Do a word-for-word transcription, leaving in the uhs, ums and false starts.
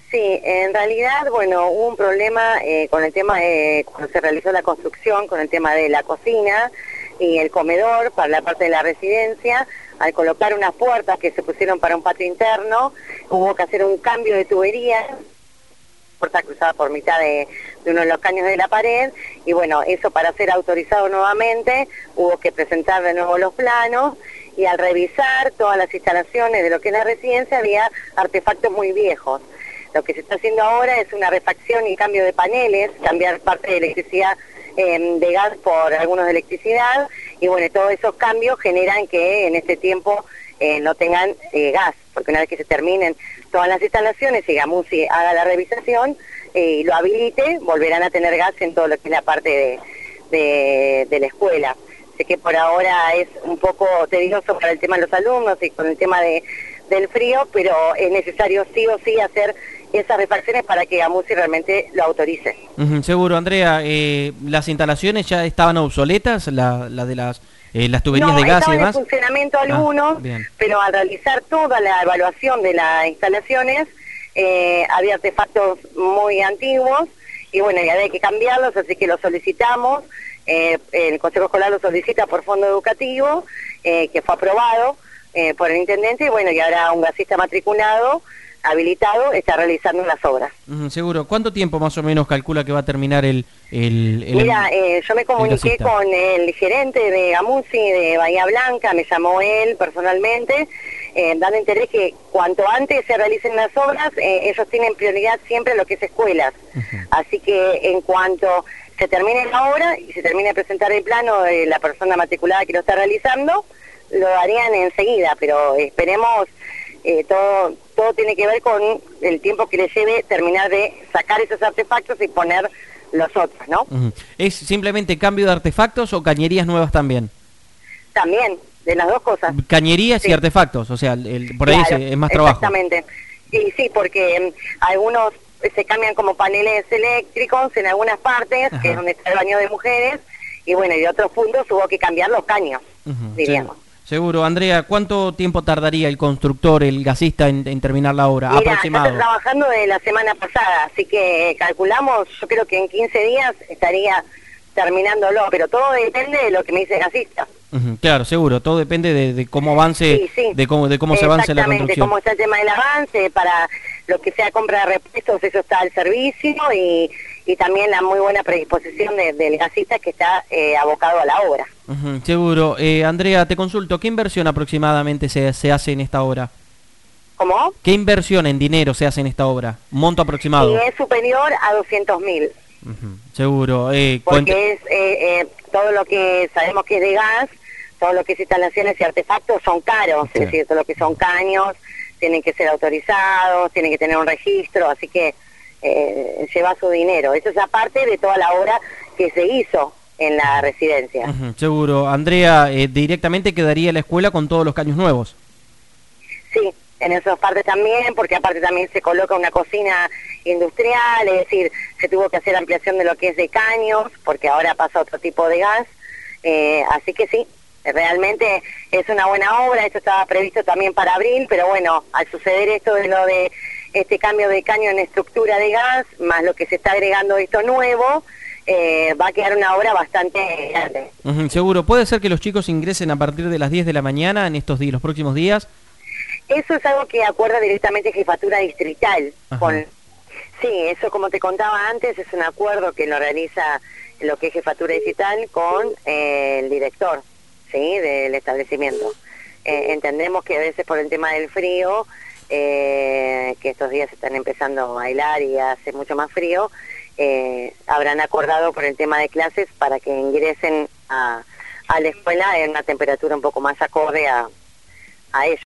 Sí, en realidad, bueno, hubo un problema eh, con el tema de cuando se realizó la construcción, con el tema de la cocina y el comedor para la parte de la residencia. Al colocar unas puertas que se pusieron para un patio interno, hubo que hacer un cambio de tubería, puerta cruzada por mitad de, de uno de los caños de la pared, y bueno, eso para ser autorizado nuevamente, hubo que presentar de nuevo los planos, y al revisar todas las instalaciones de lo que es la residencia, había artefactos muy viejos. Lo que se está haciendo ahora es una refacción y cambio de paneles, cambiar parte de electricidad eh, de gas por algunos de electricidad, y bueno, todos esos cambios generan que en este tiempo eh, no tengan eh, gas, porque una vez que se terminen todas las instalaciones y Gamusi haga la revisación eh, y lo habilite, volverán a tener gas en todo lo que es la parte de, de, de la escuela. Sé que por ahora es un poco tedioso para el tema de los alumnos y con el tema de, del frío, pero es necesario sí o sí hacer esas refacciones para que Gamusi realmente lo autorice. Uh-huh, seguro, Andrea. Eh, ¿las instalaciones ya estaban obsoletas, la, la de las, eh, las tuberías no, de gas y demás? No, estaban en funcionamiento algunos, ah, pero al realizar toda la evaluación de las instalaciones, eh, había artefactos muy antiguos, y bueno, ya había que cambiarlos, así que los solicitamos. Eh, el Consejo Escolar lo solicita por fondo educativo, eh, que fue aprobado eh, por el intendente, y bueno, y ahora un gasista matriculado, habilitado, está realizando las obras. Uh-huh, seguro. ¿Cuánto tiempo más o menos calcula que va a terminar el... el, el Mira, eh, yo me comuniqué con el gerente de Gamusi de Bahía Blanca, me llamó él personalmente, eh, dando interés que cuanto antes se realicen las obras, eh, ellos tienen prioridad siempre en lo que es escuelas. Uh-huh. Así que en cuanto se termine la obra y se termine de presentar el plano de la persona matriculada que lo está realizando, lo harían enseguida, pero esperemos, eh, todo todo tiene que ver con el tiempo que le lleve terminar de sacar esos artefactos y poner los otros, ¿no? Uh-huh. ¿Es simplemente cambio de artefactos o cañerías nuevas también? También, de las dos cosas. Cañerías sí. Y artefactos, o sea, el, por ahí claro, es, es más trabajo. Exactamente. Y sí, porque um, algunos se cambian como paneles eléctricos en algunas partes, Ajá. que es donde está el baño de mujeres, y bueno, y de otros puntos hubo que cambiar los caños, uh-huh. diríamos. Sí. Seguro. Andrea, ¿cuánto tiempo tardaría el constructor, el gasista, en, en terminar la obra? Mira, aproximado. Está trabajando de la semana pasada, así que calculamos, yo creo que en quince días estaría terminándolo, pero todo depende de lo que me dice el gasista. Uh-huh, claro, seguro, todo depende de, de cómo avance, sí, sí. de cómo, de cómo se avance la construcción. Exactamente, cómo está el tema del avance, para lo que sea compra de repuestos, eso está al servicio, y, y también la muy buena predisposición de, del gasista que está eh, abocado a la obra. Uh-huh, seguro. Eh, Andrea, te consulto, ¿qué inversión aproximadamente se, se hace en esta obra? ¿Cómo? ¿Qué inversión en dinero se hace en esta obra? ¿Monto aproximado? Sí, es superior a doscientos mil. Uh-huh, seguro. Eh, Porque es eh, eh, todo lo que sabemos que es de gas, todo lo que es instalaciones y artefactos son caros, sí. Es decir, todo lo que son caños, tienen que ser autorizados, tienen que tener un registro, así que eh, lleva su dinero. Eso es aparte de toda la obra que se hizo en la residencia. Uh-huh, seguro. Andrea, eh, directamente quedaría la escuela con todos los caños nuevos. Sí, en esas partes también, porque aparte también se coloca una cocina industrial, es decir, se tuvo que hacer ampliación de lo que es de caños, porque ahora pasa otro tipo de gas, eh, así que sí, realmente es una buena obra. Esto estaba previsto también para abril, pero bueno, al suceder esto de lo de este cambio de caño en estructura de gas, más lo que se está agregando esto nuevo, eh, va a quedar una obra bastante grande. Uh-huh, seguro. ¿Puede ser que los chicos ingresen a partir de las diez de la mañana en estos días, los próximos días? Eso es algo que acuerda directamente Jefatura Distrital. Con, sí, eso como te contaba antes, es un acuerdo que lo realiza lo que es Jefatura Distrital con eh, el director, ¿sí?, del establecimiento. Eh, entendemos que a veces por el tema del frío, eh, que estos días están empezando a bailar y hace mucho más frío, eh, habrán acordado por el tema de clases para que ingresen a, a la escuela en una temperatura un poco más acorde a, a eso.